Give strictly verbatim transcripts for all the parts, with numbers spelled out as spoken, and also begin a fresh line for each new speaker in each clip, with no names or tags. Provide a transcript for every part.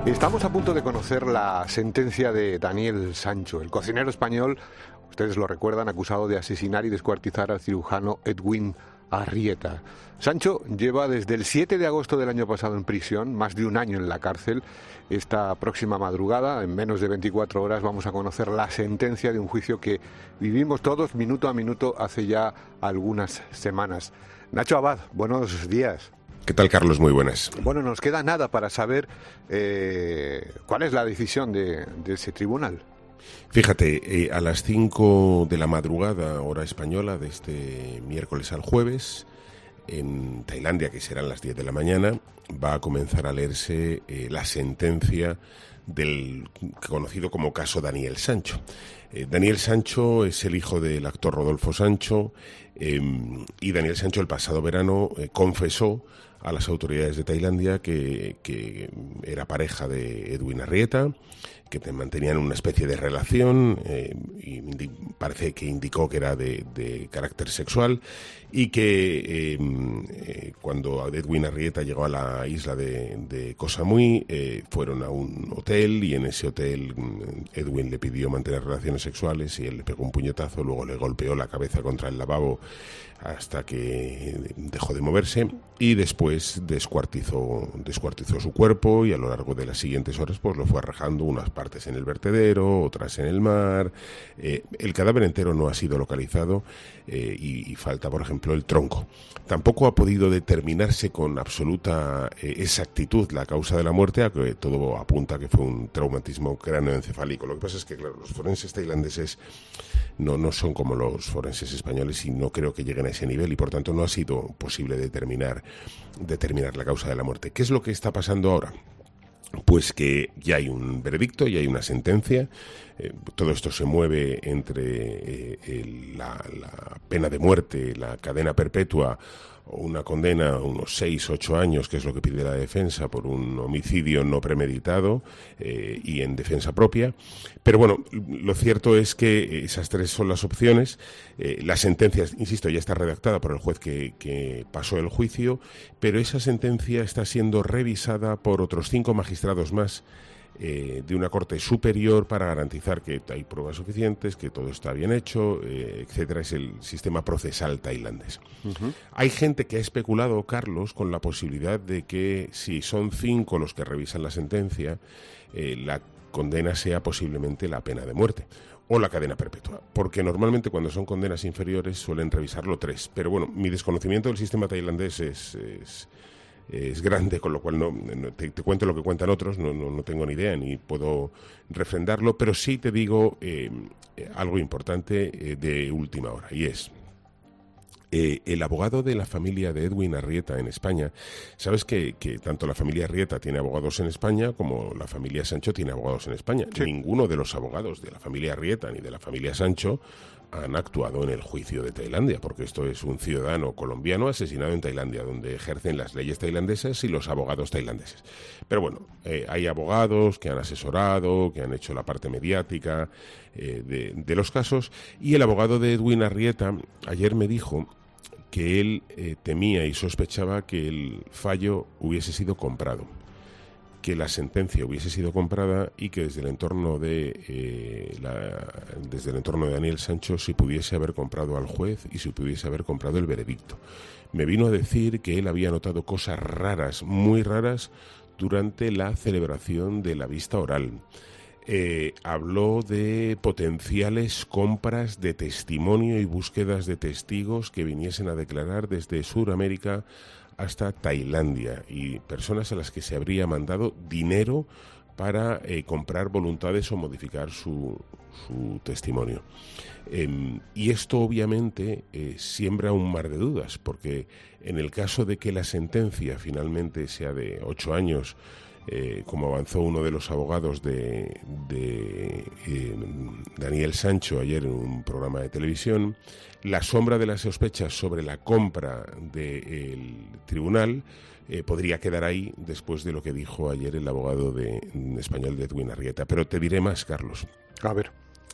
Estamos a punto de conocer la sentencia de Daniel Sancho, el cocinero español, ustedes lo recuerdan, acusado de asesinar y descuartizar al cirujano Edwin Arrieta. Sancho lleva desde el siete de agosto del año pasado en prisión, más de un año en la cárcel. Esta próxima madrugada, en menos de veinticuatro horas, vamos a conocer la sentencia de un juicio que vivimos todos minuto a minuto hace ya algunas semanas. Nacho Abad, buenos días.
¿Qué tal, Carlos? Muy buenas.
Bueno, nos queda nada para saber eh, cuál es la decisión de, de ese tribunal.
Fíjate, eh, a las cinco de la madrugada, hora española, de este miércoles al jueves, en Tailandia, que serán las diez de la mañana, va a comenzar a leerse eh, la sentencia del conocido como caso Daniel Sancho. Eh, Daniel Sancho es el hijo del actor Rodolfo Sancho eh, y Daniel Sancho el pasado verano eh, confesó a las autoridades de Tailandia que, que era pareja de Edwin Arrieta, que te mantenían una especie de relación, eh, y indi- parece que indicó que era de, de carácter sexual, y que eh, eh, cuando Edwin Arrieta llegó a la isla de, de Koh Samui, eh, fueron a un hotel, y en ese hotel Edwin le pidió mantener relaciones sexuales y él le pegó un puñetazo, luego le golpeó la cabeza contra el lavabo hasta que dejó de moverse, y después descuartizó, descuartizó su cuerpo, y a lo largo de las siguientes horas pues lo fue arrojando, unas partes en el vertedero, otras en el mar. Eh, el cadáver entero no ha sido localizado eh, y, y falta, por ejemplo, el tronco. Tampoco ha podido determinarse con absoluta eh, exactitud la causa de la muerte, a que todo apunta que fue un traumatismo cráneoencefálico. Lo que pasa es que, claro, los forenses tailandeses no, no son como los forenses españoles y no creo que lleguen a ese nivel, y por tanto no ha sido posible determinar, determinar la causa de la muerte. ¿Qué es lo que está pasando ahora? Pues que ya hay un veredicto, ya hay una sentencia. Eh, todo esto se mueve entre eh, el, la, la pena de muerte, la cadena perpetua, o una condena a unos seis, ocho años, que es lo que pide la defensa por un homicidio no premeditado eh, y en defensa propia. Pero bueno, lo cierto es que esas tres son las opciones. Eh, la sentencia, insisto, ya está redactada por el juez que, que pasó el juicio, pero esa sentencia está siendo revisada por otros cinco magistrados más Eh, de una corte superior para garantizar que hay pruebas suficientes, que todo está bien hecho, eh, etcétera. Es el sistema procesal tailandés. Uh-huh. Hay gente que ha especulado, Carlos, con la posibilidad de que si son cinco los que revisan la sentencia, eh, la condena sea posiblemente la pena de muerte o la cadena perpetua, porque normalmente cuando son condenas inferiores suelen revisarlo tres. Pero bueno, mi desconocimiento del sistema tailandés es... es es grande, con lo cual no, no te, te cuento lo que cuentan otros, no, no, no tengo ni idea ni puedo refrendarlo, pero sí te digo eh, algo importante eh, de última hora, y es eh, el abogado de la familia de Edwin Arrieta en España. Sabes que, que tanto la familia Arrieta tiene abogados en España como la familia Sancho tiene abogados en España. Sí. Ninguno de los abogados de la familia Arrieta ni de la familia Sancho han actuado en el juicio de Tailandia, porque esto es un ciudadano colombiano asesinado en Tailandia, donde ejercen las leyes tailandesas y los abogados tailandeses. Pero bueno, eh, hay abogados que han asesorado, que han hecho la parte mediática eh, de, de los casos, y el abogado de Edwin Arrieta ayer me dijo que él eh, temía y sospechaba que el fallo hubiese sido comprado, que la sentencia hubiese sido comprada, y que desde el entorno de eh, la, desde el entorno de Daniel Sancho se pudiese haber comprado al juez y se pudiese haber comprado el veredicto. Me vino a decir que él había notado cosas raras, muy raras, durante la celebración de la vista oral. Eh, habló de potenciales compras de testimonio y búsquedas de testigos que viniesen a declarar desde Sudamérica hasta Tailandia, y personas a las que se habría mandado dinero para eh, comprar voluntades o modificar su, su testimonio. Eh, y esto obviamente eh, siembra un mar de dudas, porque en el caso de que la sentencia finalmente sea de ocho años, eh, como avanzó uno de los abogados de, de eh, Daniel Sancho ayer en un programa de televisión, la sombra de las sospechas sobre la compra del tribunal eh, podría quedar ahí después de lo que dijo ayer el abogado de, en español de Edwin Arrieta. Pero te diré más, Carlos.
A ver.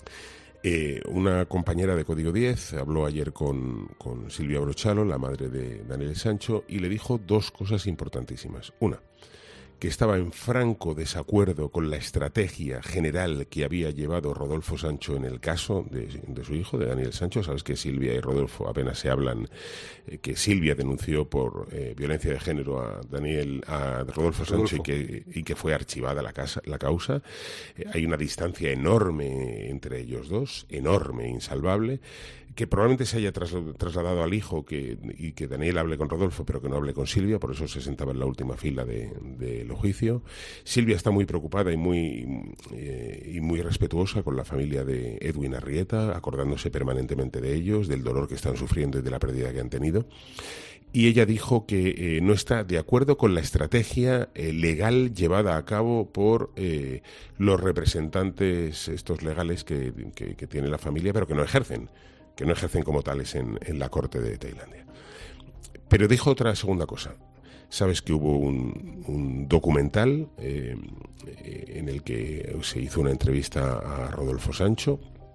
Eh, una compañera de Código diez habló ayer con, con Silvia Brochalo, la madre de Daniel Sancho, y le dijo dos cosas importantísimas. Una, que estaba en franco desacuerdo con la estrategia general que había llevado Rodolfo Sancho en el caso de, de su hijo, de Daniel Sancho. Sabes que Silvia y Rodolfo apenas se hablan, eh, que Silvia denunció por eh, violencia de género a Daniel, a Rodolfo Sancho, y que, y que fue archivada la, casa, la causa. Eh, hay una distancia enorme entre ellos dos, enorme, insalvable, que probablemente se haya trasladado al hijo, que, y que Daniel hable con Rodolfo, pero que no hable con Silvia, por eso se sentaba en la última fila del de, de juicio. Silvia está muy preocupada y muy, eh, y muy respetuosa con la familia de Edwin Arrieta, acordándose permanentemente de ellos, del dolor que están sufriendo y de la pérdida que han tenido. Y ella dijo que eh, no está de acuerdo con la estrategia eh, legal llevada a cabo por eh, los representantes estos legales que, que, que tiene la familia, pero que no ejercen. que no ejercen como tales en, en la corte de Tailandia. Pero dijo otra segunda cosa. Sabes que hubo un, un documental eh, en el que se hizo una entrevista a Rodolfo Sancho.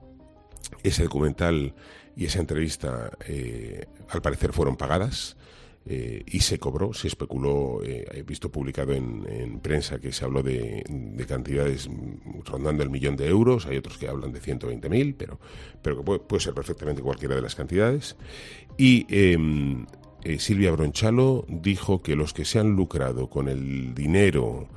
Ese documental y esa entrevista eh, al parecer fueron pagadas. Eh, y se cobró, se especuló, eh, he visto publicado en, en prensa que se habló de, de cantidades rondando el millón de euros, hay otros que hablan de ciento veinte mil, pero, pero que puede, puede ser perfectamente cualquiera de las cantidades. Y eh, eh, Silvia Bronchalo dijo que los que se han lucrado con el dinero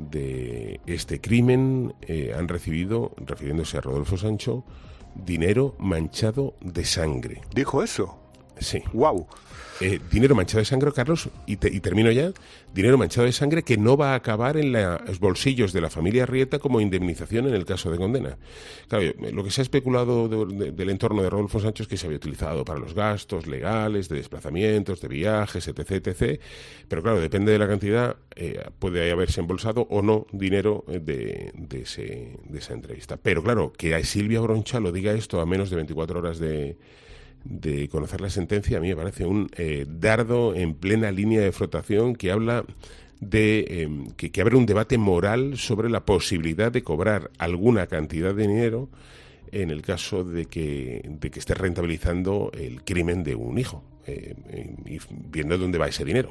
de este crimen eh, han recibido, refiriéndose a Rodolfo Sancho, dinero manchado de sangre.
¿Dijo eso?
Sí.
¡Wow!
Eh, dinero manchado de sangre, Carlos, y, te, y termino ya, dinero manchado de sangre que no va a acabar en la, los bolsillos de la familia Arrieta como indemnización en el caso de condena. Claro, lo que se ha especulado de, de, del entorno de Rodolfo Sancho es que se había utilizado para los gastos legales, de desplazamientos, de viajes, etc, etcétera. Pero claro, depende de la cantidad, eh, puede haberse embolsado o no dinero de, de, ese, de esa entrevista. Pero claro, que a Silvia Bronchalo diga esto a menos de veinticuatro horas de... de conocer la sentencia, a mí me parece un eh, dardo en plena línea de flotación que habla de eh, que, que abre un debate moral sobre la posibilidad de cobrar alguna cantidad de dinero en el caso de que, de que esté rentabilizando el crimen de un hijo, eh, eh, y viendo dónde va ese dinero.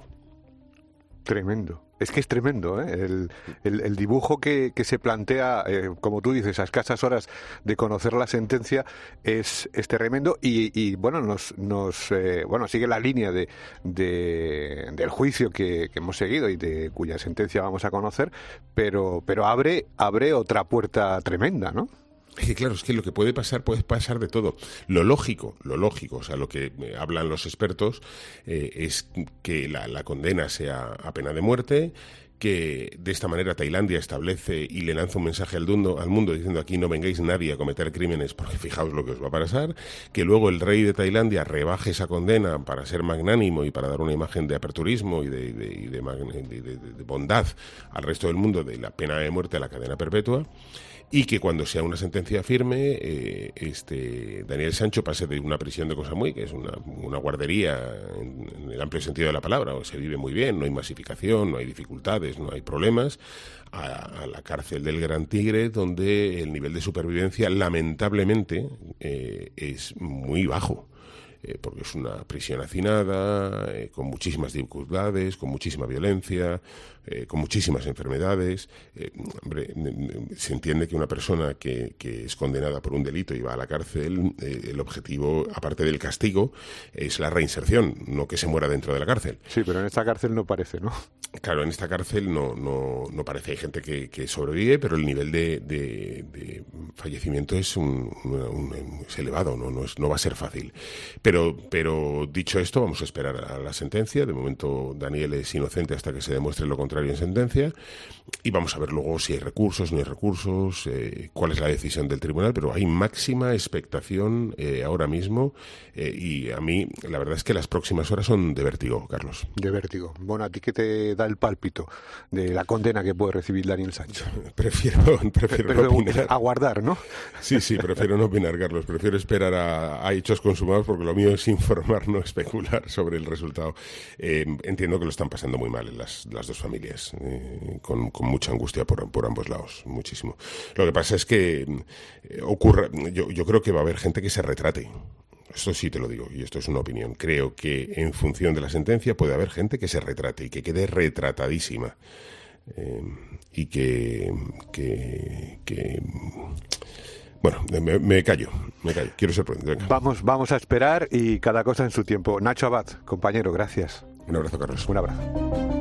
Tremendo. Es que es tremendo, ¿eh? El, el, el dibujo que, que se plantea, eh, como tú dices, a escasas horas de conocer la sentencia, es, es tremendo y, y bueno, nos, nos eh, bueno sigue la línea de, de del juicio que, que hemos seguido y de cuya sentencia vamos a conocer, pero, pero abre, abre otra puerta tremenda, ¿no?
Es que claro, es que lo que puede pasar, puede pasar de todo. Lo lógico, lo lógico, o sea, lo que eh, hablan los expertos eh, es que la, la condena sea a pena de muerte, que de esta manera Tailandia establece y le lanza un mensaje al mundo, al mundo diciendo aquí no vengáis nadie a cometer crímenes porque fijaos lo que os va a pasar, que luego el rey de Tailandia rebaje esa condena para ser magnánimo y para dar una imagen de aperturismo y de, de, y de, de, de, de bondad al resto del mundo de la pena de muerte a la cadena perpetua. Y que cuando sea una sentencia firme, eh, este Daniel Sancho pase de una prisión de Koh Samui, que es una, una guardería en, en el amplio sentido de la palabra, o se vive muy bien, no hay masificación, no hay dificultades, no hay problemas, a, a la cárcel del Gran Tigre, donde el nivel de supervivencia, lamentablemente, eh, es muy bajo. Eh, porque es una prisión hacinada, eh, con muchísimas dificultades, con muchísima violencia, eh, con muchísimas enfermedades. Eh, hombre, se entiende que una persona que, que es condenada por un delito y va a la cárcel, eh, el objetivo, aparte del castigo, es la reinserción, no que se muera dentro de la cárcel.
Sí, pero en esta cárcel no parece, ¿no?
Claro, en esta cárcel no, no, no parece. Hay gente que, que sobrevive, pero el nivel de, de, de fallecimiento es, un, un, un, es elevado, no, no, es, no va a ser fácil. Pero, pero dicho esto, vamos a esperar a la sentencia. De momento Daniel es inocente hasta que se demuestre lo contrario en sentencia. Y vamos a ver luego si hay recursos, no hay recursos, eh, cuál es la decisión del tribunal. Pero hay máxima expectación eh, ahora mismo. Eh, y a mí, la verdad es que las próximas horas son de vértigo, Carlos.
De vértigo. Bueno, ¿a ti qué te da el pálpito de la condena que puede recibir Daniel Sancho?
Prefiero, prefiero
Pero,
no opinar.
Aguardar, ¿no?
Sí, sí, prefiero no opinar, Carlos. Prefiero esperar a, a hechos consumados porque lo mío es informar, no especular sobre el resultado. Eh, entiendo que lo están pasando muy mal en las, las dos familias, eh, con, con mucha angustia por, por ambos lados, muchísimo. Lo que pasa es que eh, ocurre, yo, yo creo que va a haber gente que se retrate. Esto sí te lo digo, y esto es una opinión. Creo que en función de la sentencia puede haber gente que se retrate y que quede retratadísima. eh, y que, que, que bueno, me, me callo, me callo, quiero ser prudente. Venga.
Vamos, vamos a esperar y cada cosa en su tiempo. Nacho Abad, compañero, gracias.
Un abrazo, Carlos.
Un abrazo.